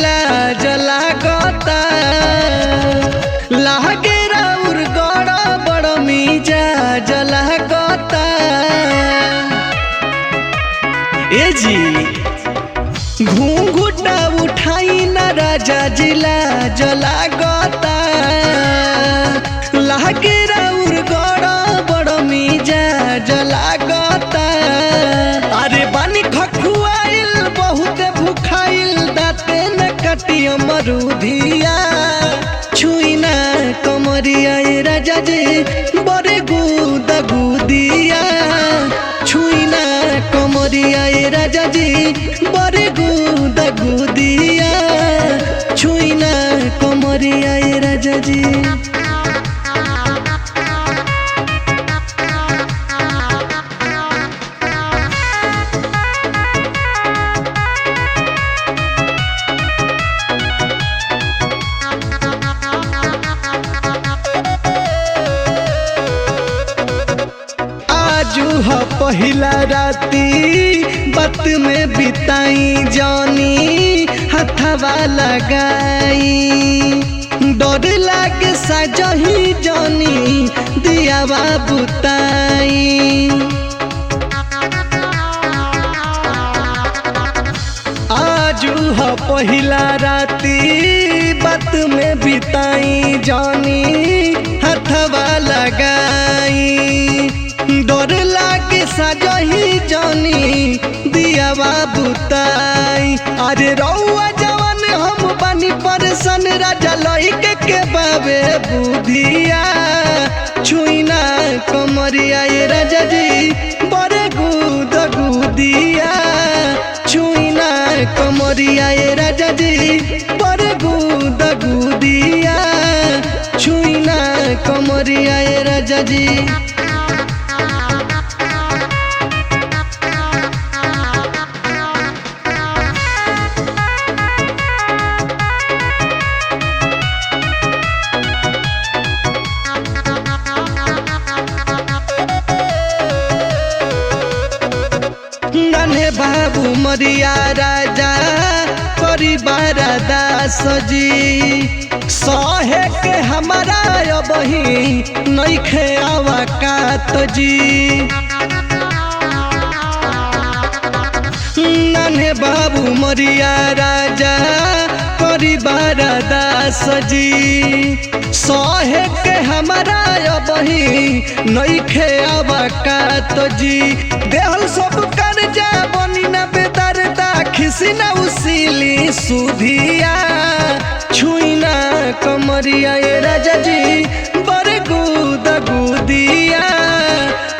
जिला जला गता लागे राउर गड़ा बड़ मीजा जला गता। ए जी घूंघुटा उठाई न राजा जिला जला गता लागे राउर गड़ा बड़ मीजा जला गता। अरे बानी खखुआइल बहुत भूखाइल दाते न कटिया मरुधिया छुईना कमरिया ए राजा जी बड़े गुदा गुदिया छुईना कमरिया ए राजा जी बड़े गुदा गुदिया छुईना कमरिया ए राजा जी। आजू ह पहिला राती बात में बिताई जानी हथवा लगाई डर लागे सजही जानी दियावा बुताई। आजू ह पहिला राती बात में बिताई जानी हथवा लगाई डर लागे सजही जानी दियावा बुताई। अरे रउआ जवान हम बानी परसन राजा लइके के बाबे बुधिया छुईना कमरिया ए राजा जी बड़े गुद गुदिया छुईना कमरिया ए राजा जी बड़े गुद गुदिया छुईना कमरिया ए राजा जी। नन्हे बाबू मरिया राजा परिवार दास जी सहे के हमारा अबही नइखे आवकात जी। नन्हे बाबू मरिया राजा परिवार दास जी सहे के हमारा अबही नइखे आवकात जी। देहल सब कर जा बनी न बेदरदा खिसी न उसीली सुधिया छुईना कमरिया ए राजा जी बड़े गुदा गुदिया